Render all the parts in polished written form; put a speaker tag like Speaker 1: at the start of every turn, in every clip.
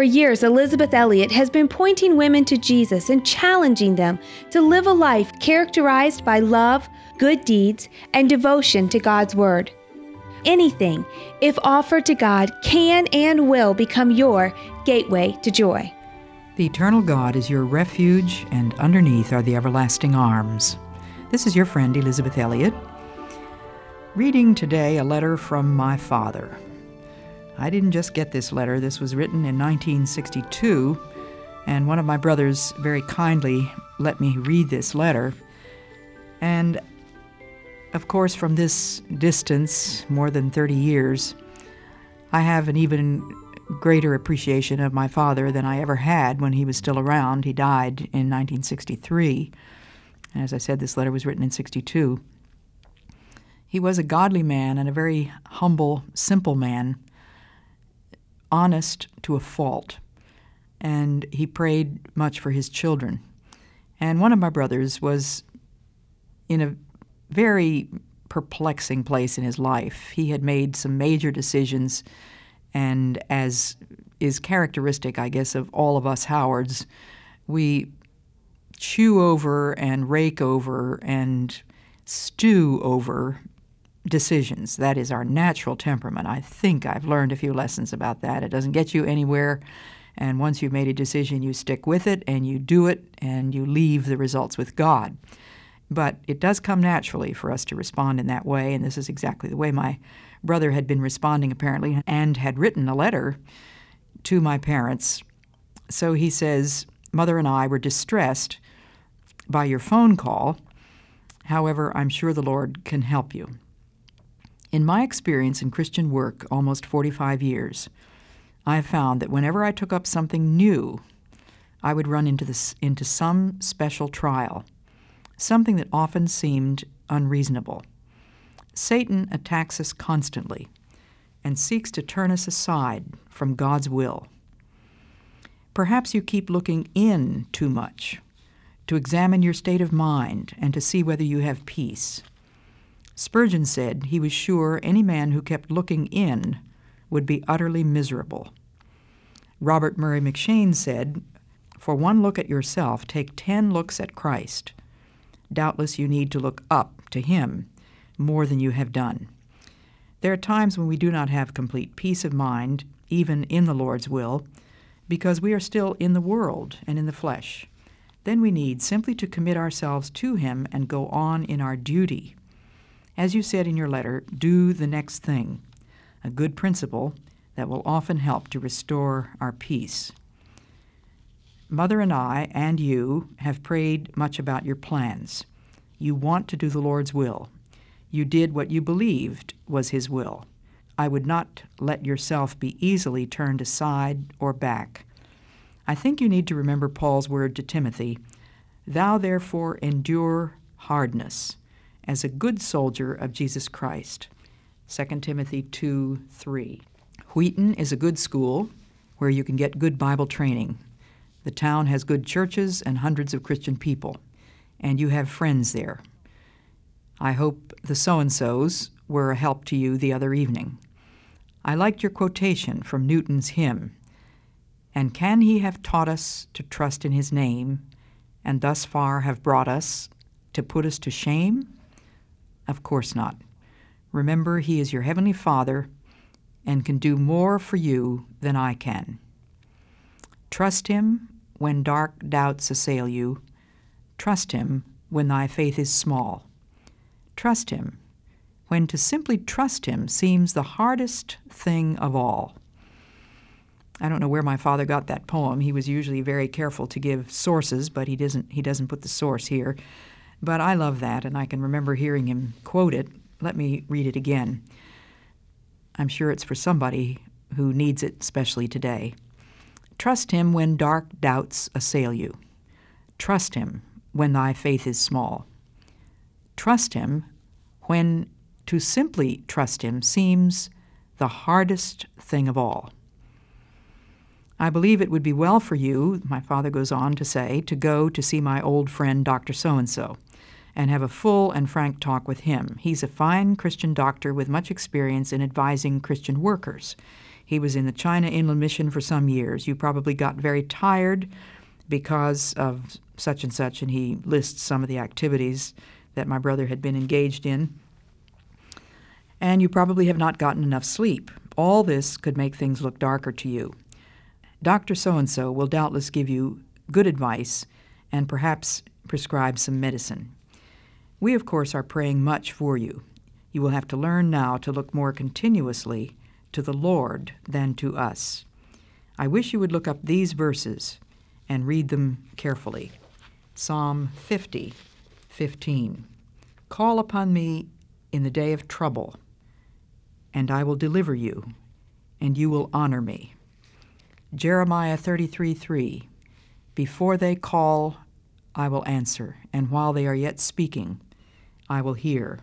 Speaker 1: years, Elisabeth Elliot has been pointing women to Jesus and challenging them to live a life characterized by love, good deeds, and devotion to God's Word. Anything, if offered to God, can and will become your gateway to joy.
Speaker 2: The eternal God is your refuge, and underneath are the everlasting arms. This is your friend, Elisabeth Elliot, reading today a letter from my father. I didn't just get this letter. This was written in 1962, and one of my brothers very kindly let me read this letter. And of course, from this distance, more than 30 years, I have an even greater appreciation of my father than I ever had when he was still around. He died in 1963. And as I said, this letter was written in 62. He was a godly man and a very humble, simple man, honest to a fault. And he prayed much for his children. And one of my brothers was in a very perplexing place in his life. He had made some major decisions, and as is characteristic, I guess, of all of us Howards, we chew over and rake over and stew over decisions. That is our natural temperament. I think I've learned a few lessons about that. It doesn't get you anywhere, and once you've made a decision, you stick with it, and you do it, and you leave the results with God. But it does come naturally for us to respond in that way, and this is exactly the way my brother had been responding, apparently, and had written a letter to my parents. So he says, "Mother and I were distressed by your phone call. However, I'm sure the Lord can help you. In my experience in Christian work, almost 45 years, I have found that whenever I took up something new, I would run into some special trial, something that often seemed unreasonable. Satan attacks us constantly and seeks to turn us aside from God's will. Perhaps you keep looking in too much to examine your state of mind and to see whether you have peace. Spurgeon said he was sure any man who kept looking in would be utterly miserable. Robert Murray McCheyne said, "For one look at yourself, take 10 looks at Christ. Doubtless you need to look up to him more than you have done." There are times when we do not have complete peace of mind, even in the Lord's will, because we are still in the world and in the flesh. Then we need simply to commit ourselves to him and go on in our duty. As you said in your letter, do the next thing, a good principle that will often help to restore our peace. Mother and I, and you, have prayed much about your plans. You want to do the Lord's will. You did what you believed was his will. I would not let yourself be easily turned aside or back. I think you need to remember Paul's word to Timothy, "Thou therefore endure hardness as a good soldier of Jesus Christ." 2 Timothy 2:3. Wheaton is a good school where you can get good Bible training. The town has good churches and hundreds of Christian people, and you have friends there. I hope the so-and-sos were a help to you the other evening. I liked your quotation from Newton's hymn, "And can he have taught us to trust in his name, and thus far have brought us to put us to shame? Of course not. Remember, he is your heavenly Father and can do more for you than I can. Trust him when dark doubts assail you. Trust him when thy faith is small. Trust him when to simply trust him seems the hardest thing of all." I don't know where my father got that poem. He was usually very careful to give sources, but he doesn't put the source here. But I love that, and I can remember hearing him quote it. Let me read it again. I'm sure it's for somebody who needs it, especially today. Trust him when dark doubts assail you. Trust him when thy faith is small. Trust him when to simply trust him seems the hardest thing of all. I believe it would be well for you, my father goes on to say, to go to see my old friend Dr. So-and-so and have a full and frank talk with him. He's a fine Christian doctor with much experience in advising Christian workers. He was in the China Inland Mission for some years. You probably got very tired because of such and such, and he lists some of the activities that my brother had been engaged in. And you probably have not gotten enough sleep. All this could make things look darker to you. Dr. So-and-so will doubtless give you good advice and perhaps prescribe some medicine. We, of course, are praying much for you. You will have to learn now to look more continuously to the Lord than to us. I wish you would look up these verses and read them carefully. Psalm 50:15. Call upon me in the day of trouble, and I will deliver you, and you will honor me. Jeremiah 33:3. Before they call, I will answer, and while they are yet speaking, I will hear.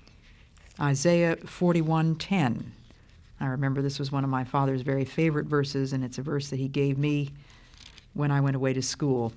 Speaker 2: Isaiah 41:10. I remember this was one of my father's very favorite verses, and it's a verse that he gave me when I went away to school.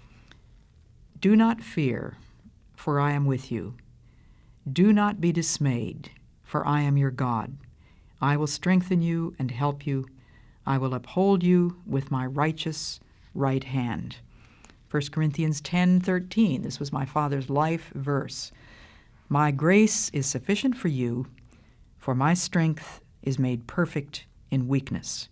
Speaker 2: Do not fear, for I am with you. Do not be dismayed, for I am your God. I will strengthen you and help you. I will uphold you with my righteous right hand. 1 Corinthians 10:13. This was my father's life verse. My grace is sufficient for you, for my strength is made perfect in weakness.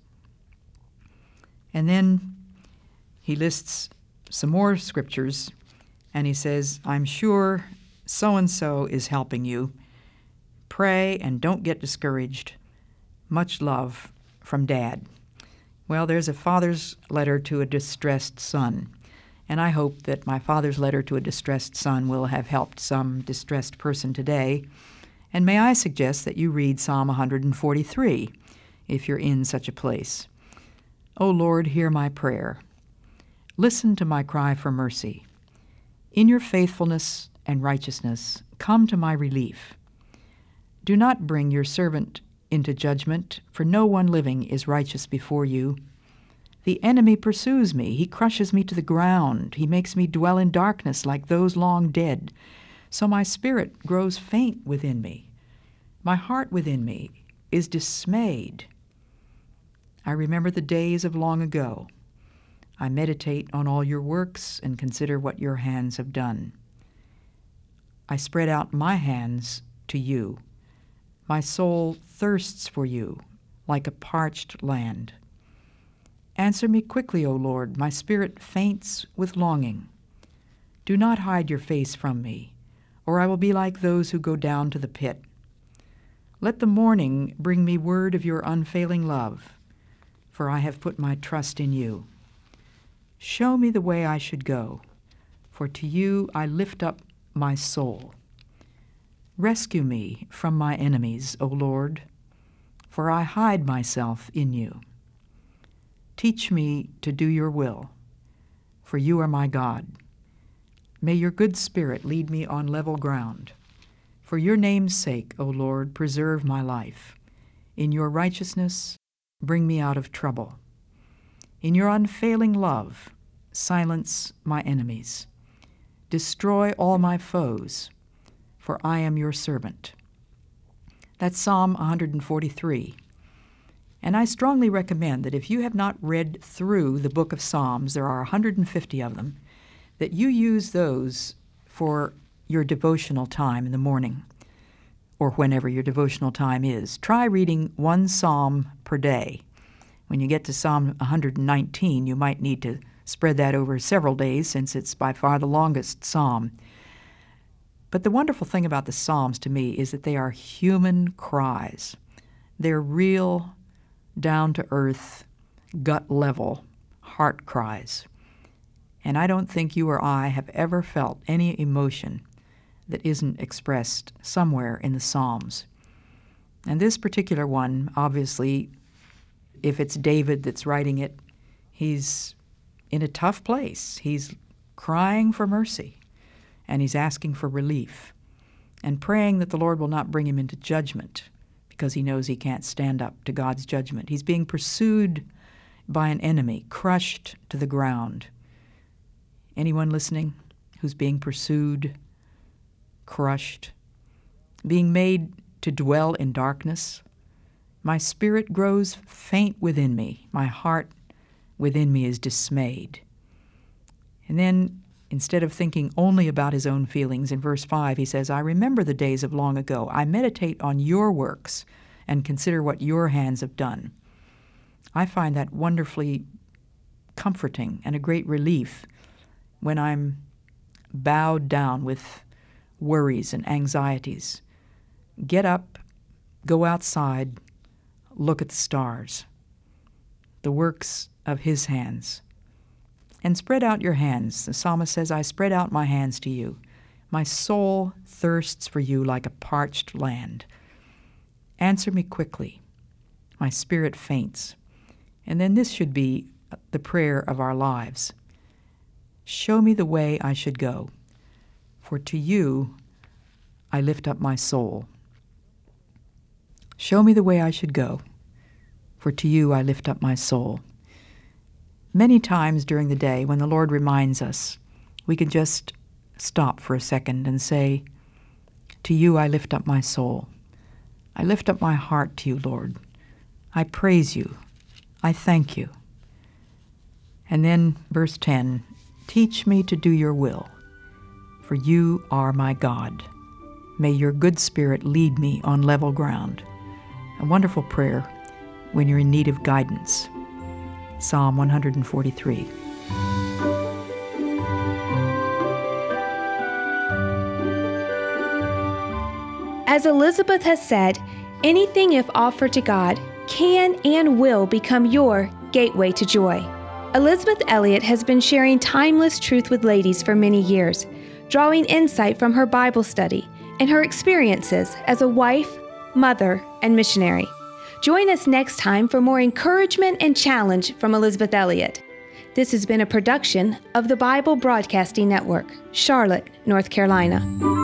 Speaker 2: And then he lists some more scriptures, and he says, I'm sure so-and-so is helping you. Pray and don't get discouraged. Much love from Dad. Well, there's a father's letter to a distressed son, and I hope that my father's letter to a distressed son will have helped some distressed person today. And may I suggest that you read Psalm 143 if you're in such a place. O Lord, hear my prayer. Listen to my cry for mercy. In your faithfulness and righteousness, come to my relief. Do not bring your servant into judgment, for no one living is righteous before you. The enemy pursues me. He crushes me to the ground. He makes me dwell in darkness like those long dead. So my spirit grows faint within me. My heart within me is dismayed. I remember the days of long ago. I meditate on all your works and consider what your hands have done. I spread out my hands to you. My soul thirsts for you like a parched land. Answer me quickly, O Lord. My spirit faints with longing. Do not hide your face from me, or I will be like those who go down to the pit. Let the morning bring me word of your unfailing love, for I have put my trust in you. Show me the way I should go, for to you I lift up my soul. Rescue me from my enemies, O Lord, for I hide myself in you. Teach me to do your will, for you are my God. May your good spirit lead me on level ground. For your name's sake, O Lord, preserve my life. In your righteousness, bring me out of trouble. In your unfailing love, silence my enemies. Destroy all my foes, for I am your servant. That's Psalm 143. And I strongly recommend that if you have not read through the book of Psalms, there are 150 of them, that you use those for your devotional time in the morning, or whenever your devotional time is. Try reading one psalm per day. When you get to Psalm 119, you might need to spread that over several days, since it's by far the longest psalm. But the wonderful thing about the Psalms to me is that they are human cries. They're real, down-to-earth, gut-level heart cries. And I don't think you or I have ever felt any emotion that isn't expressed somewhere in the Psalms. And this particular one, obviously, if it's David that's writing it, he's in a tough place. He's crying for mercy, and he's asking for relief, and praying that the Lord will not bring him into judgment, because he knows he can't stand up to God's judgment. He's being pursued by an enemy, crushed to the ground. Anyone listening who's being pursued, crushed, being made to dwell in darkness? My spirit grows faint within me. My heart within me is dismayed. And then, instead of thinking only about his own feelings, in verse 5, he says, I remember the days of long ago. I meditate on your works and consider what your hands have done. I find that wonderfully comforting and a great relief when I'm bowed down with worries and anxieties. Get up, go outside, look at the stars, the works of his hands, and spread out your hands. The psalmist says, I spread out my hands to you. My soul thirsts for you like a parched land. Answer me quickly. My spirit faints. And then this should be the prayer of our lives. Show me the way I should go, for to you I lift up my soul. Show me the way I should go, for to you I lift up my soul. Many times during the day when the Lord reminds us, we can just stop for a second and say, to you I lift up my soul. I lift up my heart to you, Lord. I praise you. I thank you. And then verse 10, teach me to do your will, for you are my God. May your good spirit lead me on level ground. A wonderful prayer when you're in need of guidance. Psalm 143.
Speaker 1: As Elizabeth has said, anything if offered to God can and will become your gateway to joy. Elizabeth Elliot has been sharing timeless truth with ladies for many years, drawing insight from her Bible study and her experiences as a wife, mother, and missionary. Join us next time for more encouragement and challenge from Elizabeth Elliot. This has been a production of the Bible Broadcasting Network, Charlotte, North Carolina.